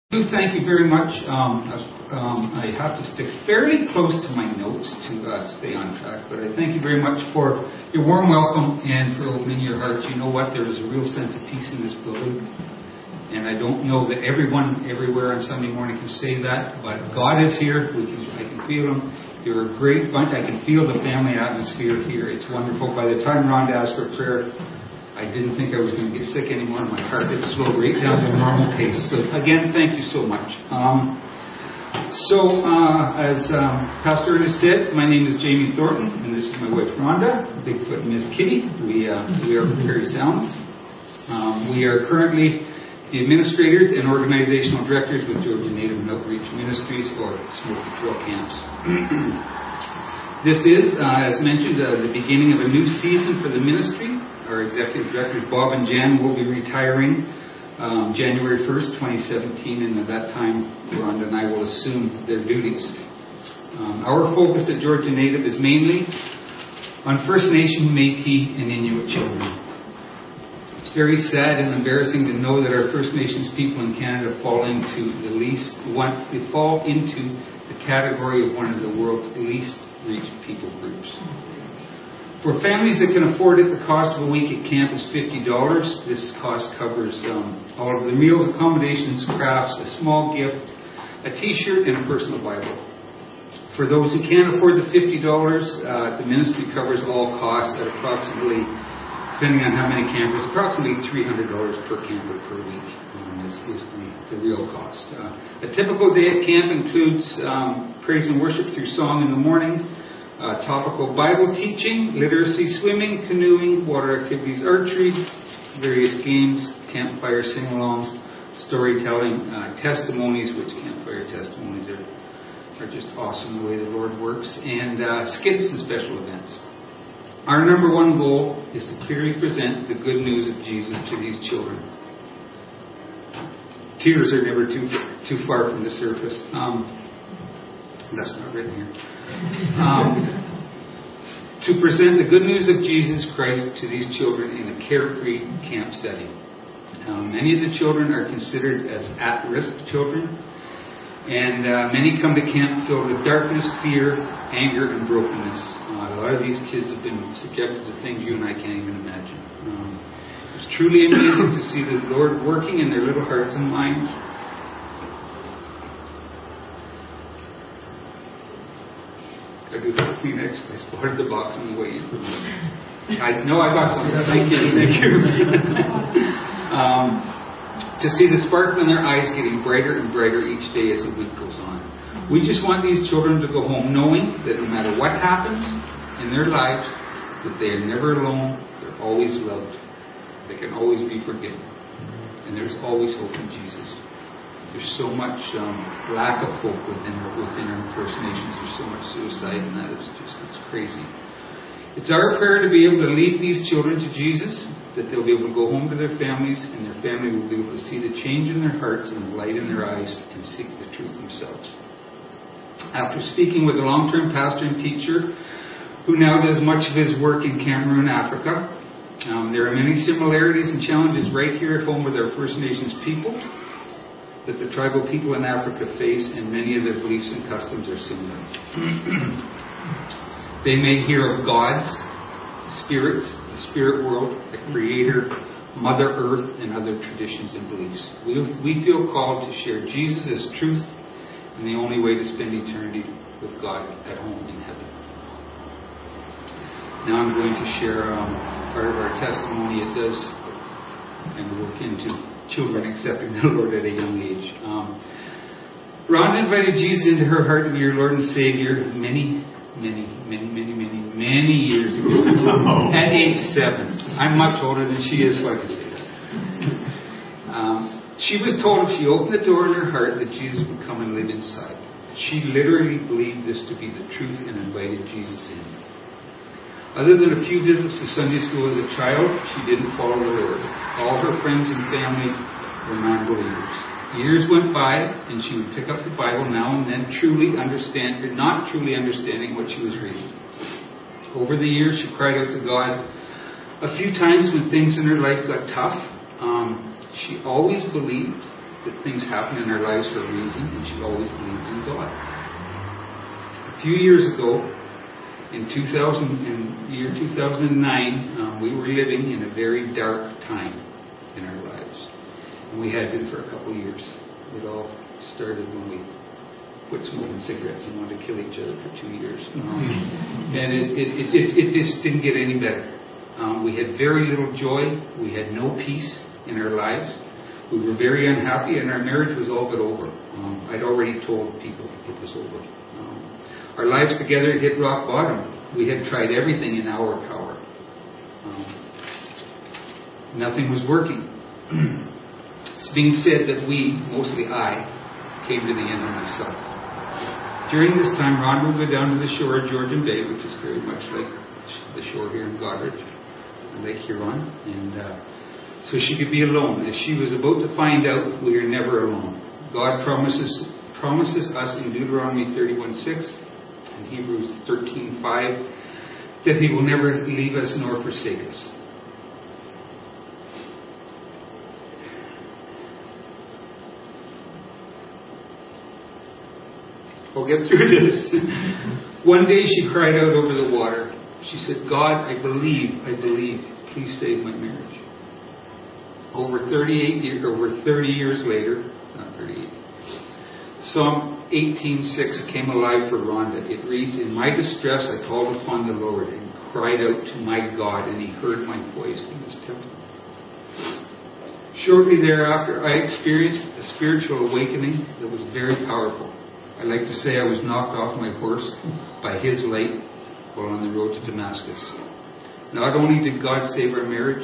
Thank you very much. I have to stick fairly close to my notes to stay on track, but I thank you very much for your warm welcome and for opening your hearts. You know what? There is a real sense of peace in this building, and I don't know that everyone everywhere on Sunday morning can say that, but God is here. I can feel Him. You're a great bunch. I can feel the family atmosphere here. It's wonderful. By the time Rhonda asked for prayer, I didn't think I was going to get sick anymore. My heart had slowed right down to a normal pace. So again, thank you so much. As Pastor Ernest said, my name is Jamie Thornton, and this is my wife Rhonda, Bigfoot Miss Kitty. We are very sound. We are currently the administrators and organizational directors with Georgia Native and Outreach Ministries, or Smoky Trail Camps. This is, as mentioned, the beginning of a new season for the ministry. Our executive directors, Bob and Jan, will be retiring January 1st, 2017, and at that time, Rhonda and I will assume their duties. Our focus at Georgia Native is mainly on First Nation, Métis, and Inuit children. It's very sad and embarrassing to know that our First Nations people in Canada fall into the category of one of the world's least reached people groups. For families that can afford it, the cost of a week at camp is $50. This cost covers all of the meals, accommodations, crafts, a small gift, a t-shirt, and a personal Bible. For those who can't afford the $50, the ministry covers all costs at approximately, depending on how many campers, approximately $300 per camper per week is the real cost. A typical day at camp includes praise and worship through song in the morning, topical Bible teaching, literacy, swimming, canoeing, water activities, archery, various games, campfire sing-alongs, storytelling, testimonies, which campfire testimonies are just awesome the way the Lord works, and skits and special events. Our number one goal is to clearly present the good news of Jesus to these children. Tears are never too far from the surface. That's not written here. To present the good news of Jesus Christ to these children in a carefree camp setting. Many of the children are considered as at-risk children, and many come to camp filled with darkness, fear, anger, and brokenness. A lot of these kids have been subjected to things you and I can't even imagine. It's truly amazing to see the Lord working in their little hearts and minds. I do the Kleenex. I spotted the box on the way in. I got something. Thank you. To see the sparkle in their eyes getting brighter and brighter each day as the week goes on. We just want these children to go home knowing that no matter what happens in their lives, that they are never alone, they're always loved, they can always be forgiven, and there's always hope in Jesus. There's so much lack of hope within our First Nations. There's so much suicide, and that it's crazy. It's our prayer to be able to lead these children to Jesus, that they'll be able to go home to their families, and their family will be able to see the change in their hearts and the light in their eyes and seek the truth themselves. After speaking with a long-term pastor and teacher who now does much of his work in Cameroon, Africa, there are many similarities and challenges right here at home with our First Nations people that the tribal people in Africa face, and many of their beliefs and customs are similar. They may hear of gods, spirits, the spirit world, the Creator, Mother Earth, and other traditions and beliefs. We feel called to share Jesus as truth and the only way to spend eternity with God at home in heaven. Now I'm going to share part of our testimony. It does and look into children accepting the Lord at a young age. Rhonda invited Jesus into her heart to be her Lord and Savior many years ago. At age 7. I'm much older than she is, so I can say that. She was told if she opened the door in her heart that Jesus would come and live inside. She literally believed this to be the truth and invited Jesus in. Other than a few visits to Sunday school as a child, she didn't follow the Lord. All her friends and family were non-believers. Years went by, and she would pick up the Bible now and then, not truly understanding what she was reading. Over the years, she cried out to God a few times when things in her life got tough. She always believed that things happen in our lives for a reason, and she always believed in God. A few years ago, in year 2009, we were living in a very dark time in our lives. And we had been for a couple of years. It all started when we quit smoking cigarettes and wanted to kill each other for 2 years. And it just didn't get any better. We had very little joy. We had no peace in our lives. We were very unhappy, and our marriage was all but over. I'd already told people it was over. Our lives together hit rock bottom. We had tried everything in our power. Nothing was working. It's being said that we, mostly I, came to the end of myself. During this time, Ron would go down to the shore of Georgian Bay, which is very much like the shore here in Goderich, Lake Huron, and so she could be alone. As she was about to find out, we are never alone. God promises us in Deuteronomy 31:6 and Hebrews 13:5 that He will never leave us nor forsake us. I'll get through this. One day she cried out over the water. She said, God, I believe, please save my marriage. Over 30 years later, not 38, Psalm 18:6 came alive for Rhonda. It reads, in my distress I called upon the Lord and cried out to my God, and He heard my voice in His temple. Shortly thereafter, I experienced a spiritual awakening that was very powerful. I like to say I was knocked off my horse by His light while on the road to Damascus. Not only did God save our marriage,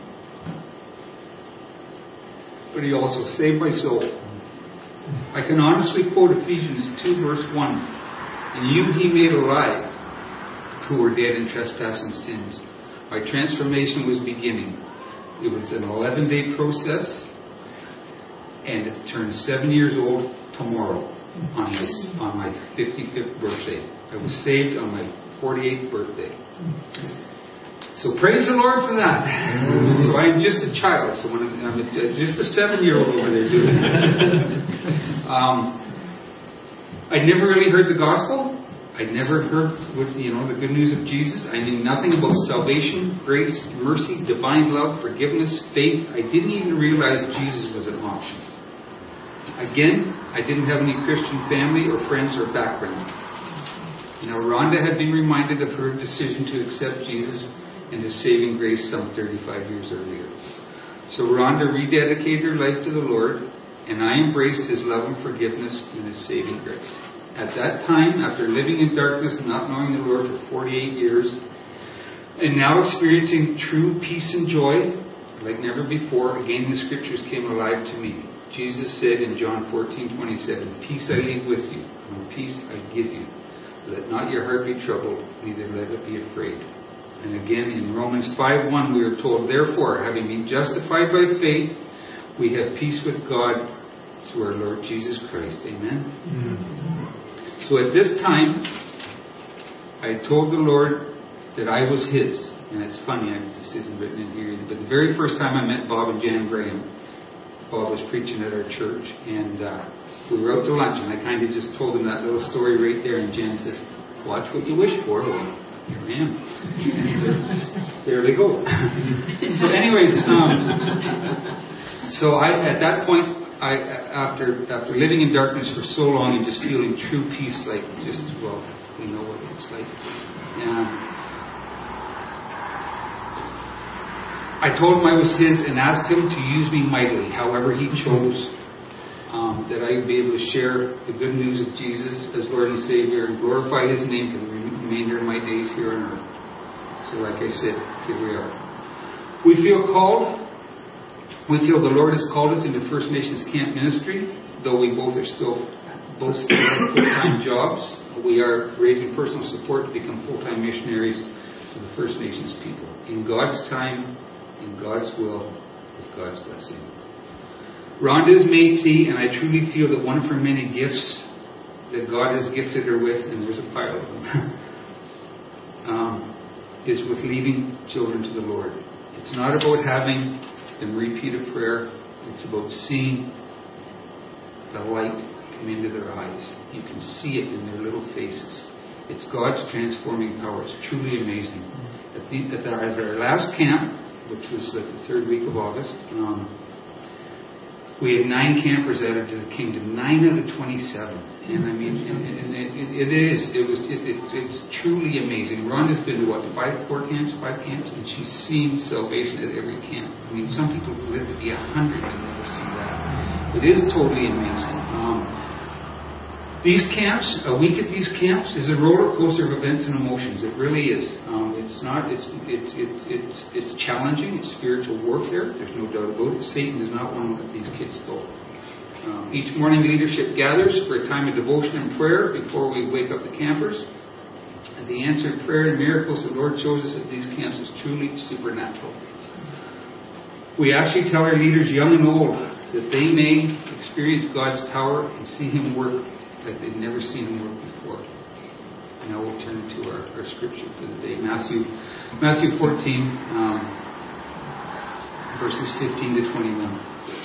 but He also saved my soul. I can honestly quote Ephesians 2 verse 1. And you He made alive, who were dead in trespass and sins. My transformation was beginning. It was an 11-day process, and it turned 7 years old tomorrow on my 55th birthday. I was saved on my 48th birthday. So praise the Lord for that. So I'm just a child. So when I'm just a 7-year-old over there doing it. I'd never really heard the gospel. I'd never heard the good news of Jesus. I knew nothing about salvation, grace, mercy, divine love, forgiveness, faith. I didn't even realize Jesus was an option. Again, I didn't have any Christian family or friends or background. Now, Rhonda had been reminded of her decision to accept Jesus and His saving grace some 35 years earlier. So Rhonda rededicated her life to the Lord, and I embraced His love and forgiveness and His saving grace. At that time, after living in darkness and not knowing the Lord for 48 years, and now experiencing true peace and joy like never before, again the Scriptures came alive to me. Jesus said in John 14:27, peace I leave with you, my peace I give you. Let not your heart be troubled, neither let it be afraid. And again in Romans 5:1 we are told, therefore, having been justified by faith, we have peace with God through our Lord Jesus Christ. Amen? Mm-hmm. So at this time, I told the Lord that I was His. And it's funny, this isn't written in here, but the very first time I met Bob and Jan Graham, Bob was preaching at our church, and we were out to lunch, and I kind of just told him that little story right there, and Jan says, watch what you wish for. Well, here I am. And there they go. So anyways, so at that point, after living in darkness for so long and just feeling true peace, like just, well, we know what it's like. I told Him I was His and asked Him to use me mightily, however He chose, that I would be able to share the good news of Jesus as Lord and Savior and glorify His name for the remainder of my days here on earth. So like I said, here we are. We feel the Lord has called us into First Nations Camp Ministry, though we both still have full-time jobs. We are raising personal support to become full-time missionaries to the First Nations people. In God's time, in God's will, with God's blessing. Rhonda is Métis, and I truly feel that one of her many gifts that God has gifted her with, and there's a pile of them, is with leading children to the Lord. It's not about having them repeat a prayer. It's about seeing the light come into their eyes. You can see it in their little faces. It's God's transforming power. It's truly amazing. At our last camp, which was like the 3rd week of August, we had 9 campers added to the kingdom. 9 out of 27. And I mean, it's truly amazing. Rhonda's been to 5 camps, and she's seen salvation at every camp. I mean, some people who live to be 100 and never see that. It is totally amazing. These camps, a week at these camps, is a roller coaster of events and emotions. It really is. It's challenging. It's spiritual warfare. There's no doubt about it. Satan does not want to let these kids go. Each morning, leadership gathers for a time of devotion and prayer before we wake up the campers. And the answered prayer and miracles the Lord shows us at these camps is truly supernatural. We actually tell our leaders, young and old, that they may experience God's power and see Him work like they've never seen Him work before. And now we'll turn to our scripture for the day. Matthew 14, verses 15 to 21.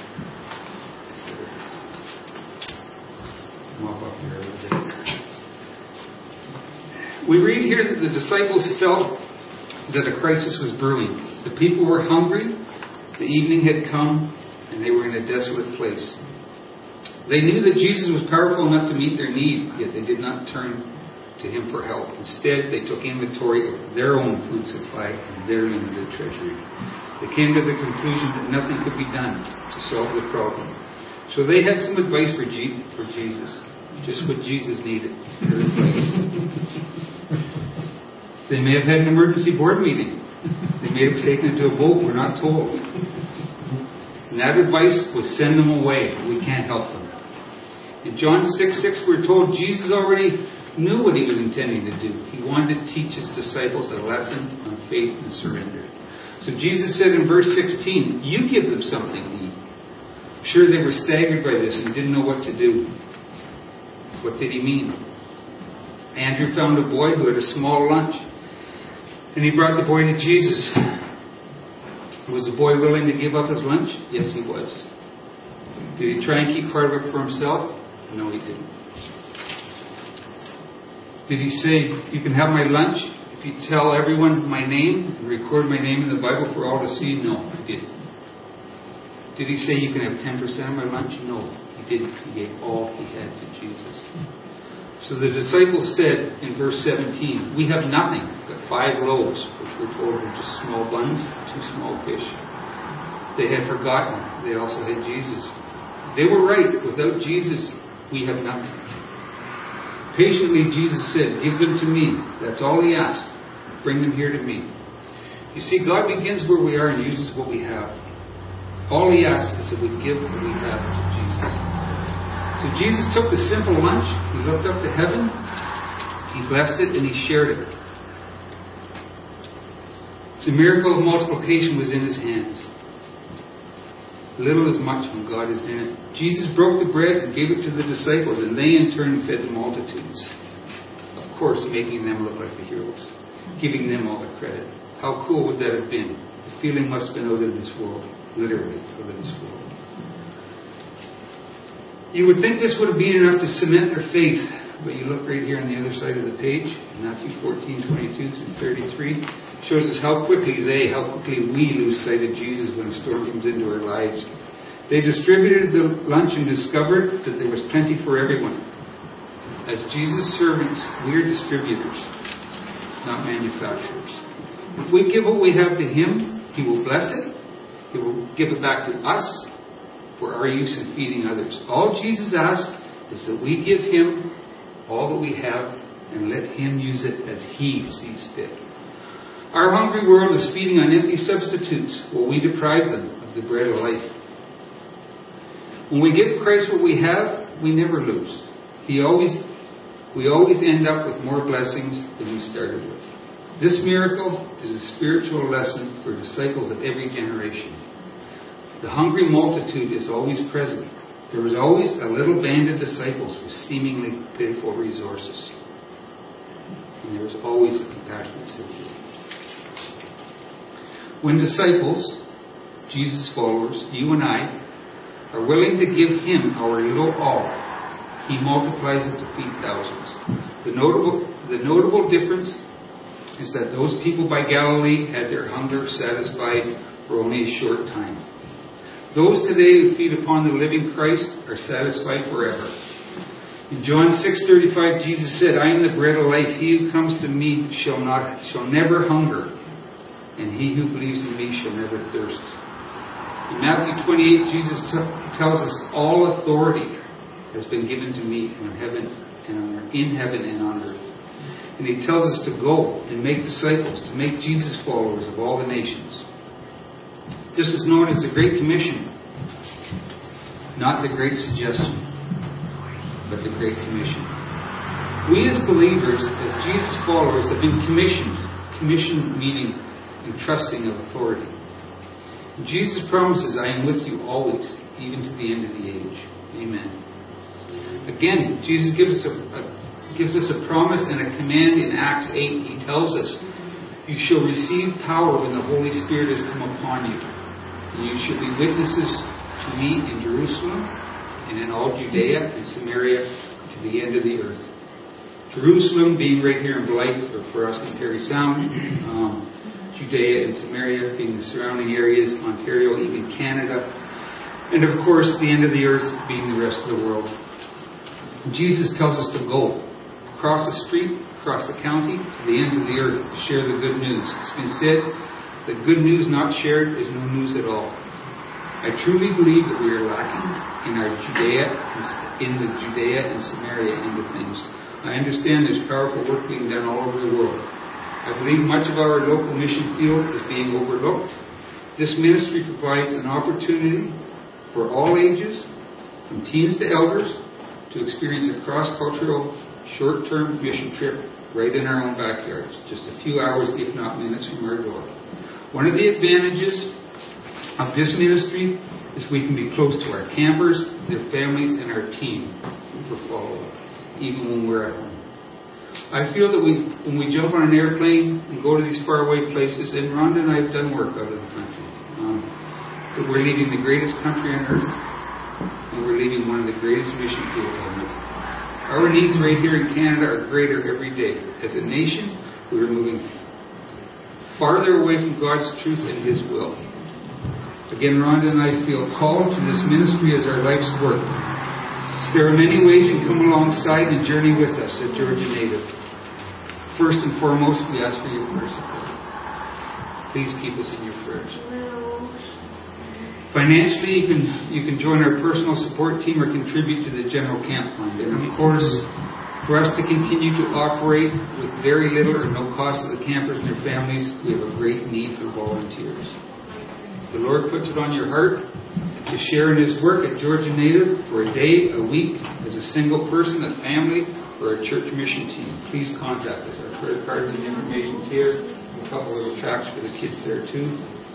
We read here that the disciples felt that a crisis was brewing. The people were hungry, the evening had come, and they were in a desolate place. They knew that Jesus was powerful enough to meet their need, yet they did not turn to Him for help. Instead, they took inventory of their own food supply and their limited treasury. They came to the conclusion that nothing could be done to solve the problem. So they had some advice for Jesus. Just what Jesus needed. Their advice. They may have had an emergency board meeting. They may have taken it to a vote. We're not told. And that advice was send them away. We can't help them. In John 6:6, we're told Jesus already knew what He was intending to do. He wanted to teach His disciples a lesson on faith and surrender. So Jesus said in verse 16, you give them something to eat. I'm sure they were staggered by this and didn't know what to do. What did He mean? Andrew found a boy who had a small lunch. And he brought the boy to Jesus. Was the boy willing to give up his lunch? Yes, he was. Did he try and keep part of it for himself? No, he didn't. Did he say, you can have my lunch if you tell everyone my name and record my name in the Bible for all to see? No, he didn't. Did he say you can have 10% of my lunch? No, he didn't. He gave all he had to Jesus. So the disciples said in verse 17, we have nothing but 5 loaves, which we're told were just small buns, 2 small fish. They had forgotten they also had Jesus. They were right. Without Jesus, we have nothing. Patiently, Jesus said, give them to me. That's all He asked. Bring them here to me. You see, God begins where we are and uses what we have. All He asks is that we give what we have to Jesus. So Jesus took the simple lunch, He looked up to heaven, He blessed it, and He shared it. The miracle of multiplication was in His hands. Little is much when God is in it. Jesus broke the bread and gave it to the disciples, and they in turn fed the multitudes. Of course, making them look like the heroes, giving them all the credit. How cool would that have been? The feeling must have been out of this world, literally out of this world. You would think this would have been enough to cement their faith, but you look right here on the other side of the page, Matthew 14:22 through 33, shows us how quickly we lose sight of Jesus when a storm comes into our lives. They distributed the lunch and discovered that there was plenty for everyone. As Jesus' servants, we are distributors, not manufacturers. If we give what we have to Him, He will bless it. He will give it back to us for our use in feeding others. All Jesus asks is that we give Him all that we have and let Him use it as He sees fit. Our hungry world is feeding on empty substitutes while we deprive them of the bread of life. When we give Christ what we have, we never lose. We always end up with more blessings than we started with. This miracle is a spiritual lesson for disciples of every generation. The hungry multitude is always present. There is always a little band of disciples with seemingly pitiful resources. And there is always a compassionate Savior. When disciples, Jesus' followers, you and I, are willing to give Him our little all, He multiplies it to feed thousands. The notable difference is that those people by Galilee had their hunger satisfied for only a short time. Those today who feed upon the living Christ are satisfied forever. In John 6:35, Jesus said, "I am the bread of life. He who comes to me shall never hunger, and he who believes in me shall never thirst." In Matthew 28, Jesus tells us, "All authority has been given to me in heaven and on earth." And He tells us to go and make disciples, to make Jesus followers of all the nations. This is known as the Great Commission, not the Great Suggestion, but the Great Commission. We as believers, as Jesus followers, have been commissioned. Commission meaning entrusting of authority. And Jesus promises, "I am with you always, even to the end of the age." Amen. Again, Jesus gives us a promise and a command in Acts 8. He tells us, "You shall receive power when the Holy Spirit has come upon you. And you shall be witnesses to me in Jerusalem and in all Judea and Samaria to the end of the earth." Jerusalem being right here in Blythe, or for us in Parry Sound. Judea and Samaria being the surrounding areas, Ontario, even Canada. And of course, the end of the earth being the rest of the world. Jesus tells us to go across the street, across the county, to the ends of the earth to share the good news. It's been said that good news not shared is no news at all. I truly believe that we are lacking in the Judea and Samaria end of things. I understand there's powerful work being done all over the world. I believe much of our local mission field is being overlooked. This ministry provides an opportunity for all ages, from teens to elders, to experience a cross-cultural, short-term mission trip right in our own backyards, just a few hours, if not minutes, from our door. One of the advantages of this ministry is we can be close to our campers, their families, and our team for follow-up, even when we're at home. I feel that when we jump on an airplane and go to these faraway places, and Rhonda and I have done work out of the country, that we're leaving the greatest country on earth, and we're leaving one of the greatest mission fields on earth. Our needs right here in Canada are greater every day. As a nation, we are moving farther away from God's truth and His will. Again, Rhonda and I feel called to this ministry as our life's work. There are many ways you can come alongside and journey with us at Georgia Native. First and foremost, we ask for your prayer support. Please keep us in your prayers. Financially, you can join our personal support team or contribute to the general camp fund. And of course, for us to continue to operate with very little or no cost to the campers and their families, we have a great need for volunteers. The Lord puts it on your heart to share in His work at Georgia Native for a day, a week, as a single person, a family, or a church mission team. Please contact us. Our credit cards and information is here. A couple of tracts for the kids there too.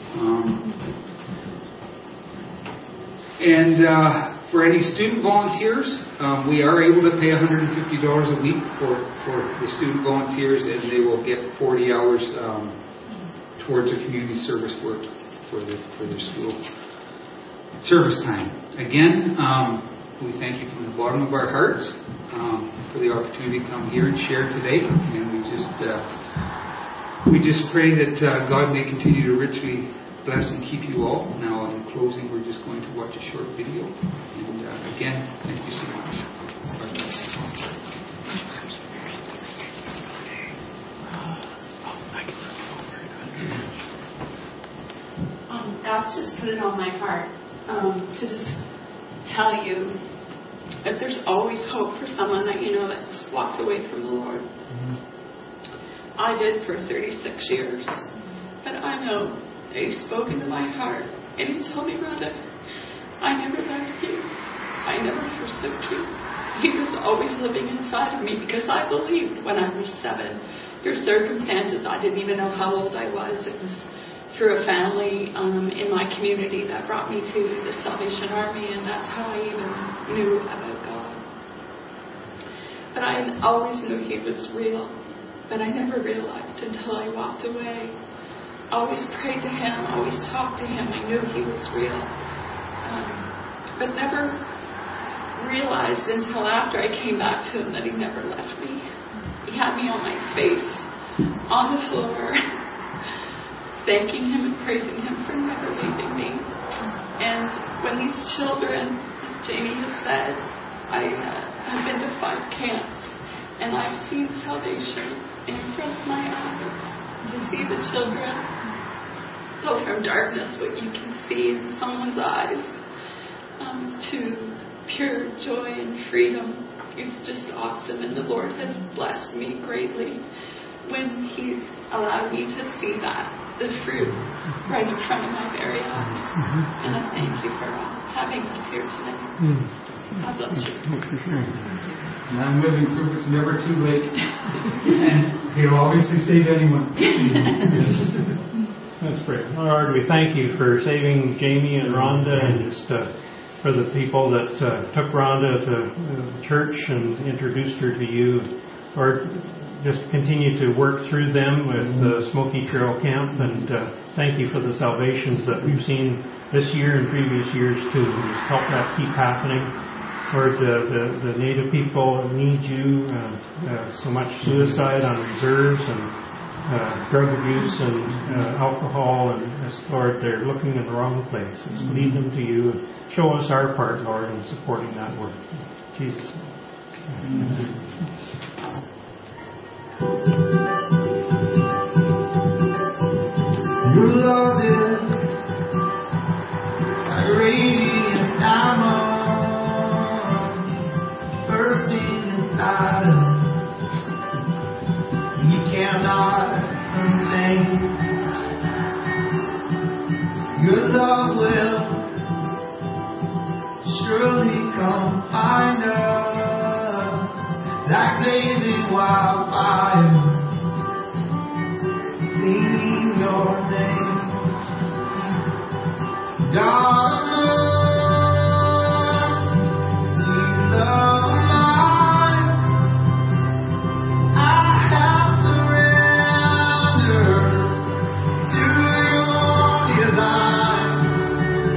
For any student volunteers, we are able to pay $150 a week for the student volunteers, and they will get 40 hours towards their community service work for their school service time. Again, we thank you from the bottom of our hearts for the opportunity to come here and share today, and we just pray that God may continue to richly bless and keep you all. Now, in closing, we're just going to watch a short video. And again, thank you so much. God bless. God's just put it on my heart to just tell you that there's always hope for someone that you know that's walked away from the Lord. I did for 36 years, but I know that He's spoken to my heart, and He told me, Rhonda, I never left you. I never forsook you. He was always living inside of me because I believed when I was 7. Through circumstances, I didn't even know how old I was. It was through a family in my community that brought me to the Salvation Army, and that's how I even knew about God. But I always knew He was real, but I never realized until I walked away. I always prayed to Him, always talked to Him. I knew He was real. but never realized until after I came back to him that he never left me. He had me on my face, on the floor, thanking him and praising him for never leaving me. And when these children, Jamie has said, I have been to 5 camps, and I've seen salvation in front of my eyes. To see the children go from darkness, what you can see in someone's eyes, to pure joy and freedom. It's just awesome, and the Lord has blessed me greatly when He's allowed me to see that, the fruit, right in front of my very eyes. And I thank you for having us here today. God bless you. And I'm living proof it's never too late. And He'll obviously save anyone. That's great. Lord, we thank you for saving Jamie and Rhonda, and just for the people that took Rhonda to church and introduced her to you. Lord, just continue to work through them with the Smoky Trail Camp, and thank you for the salvations that we've seen this year and previous years too. Just help that keep happening. Lord, the Native people need you. So much suicide on reserves and drug abuse and alcohol, and Lord, they're looking in the wrong place. Just lead them to you and show us our part, Lord, in supporting that work. Jesus. Your love is a radiant diamond bursting inside us. You cannot contain. Your love will surely come find us like blazing wildfire. Sing your name, God of mercy, love of mine. I have surrendered to your design.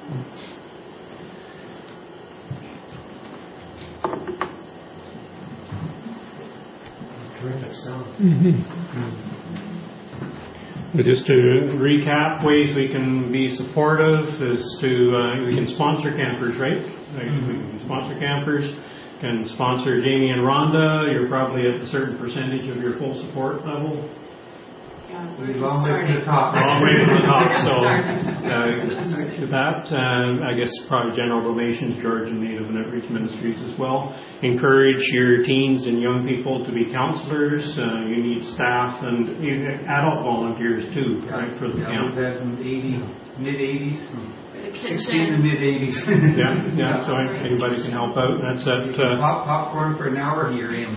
Terrific sound. But just to recap, ways we can be supportive is to, we can sponsor campers, right? Like, we can sponsor campers, can sponsor Jamie and Rhonda. You're probably at a certain percentage of your full support level. Yeah, We've we're long way from the starting. top. Long way to the top, so Starting. that, I guess probably general donations, Georgian Native and Outreach Ministries as well. Encourage your teens and young people to be counselors. You need staff and adult volunteers too, right, for the camp. We've had from mid-80s, The 60 in the kitchen. mid-80s. Yeah, so anybody can help out. That's at Popcorn for an hour, you're in.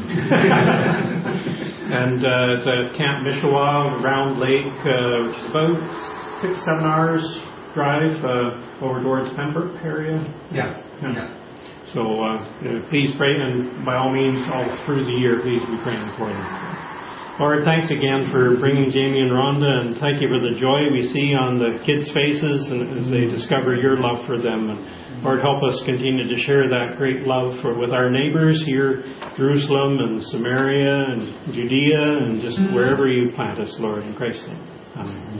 and it's at Camp Mishawah, Round Lake, which is about 6-7 hours drive over towards Pembroke area. Yeah. So please pray, and by all means, all through the year, please be praying for them. Lord, thanks again for bringing Jamie and Rhonda, and thank you for the joy we see on the kids' faces and as they discover your love for them. And Lord, help us continue to share that great love with our neighbors here, Jerusalem and Samaria and Judea and just wherever you plant us, Lord, in Christ's name. Amen.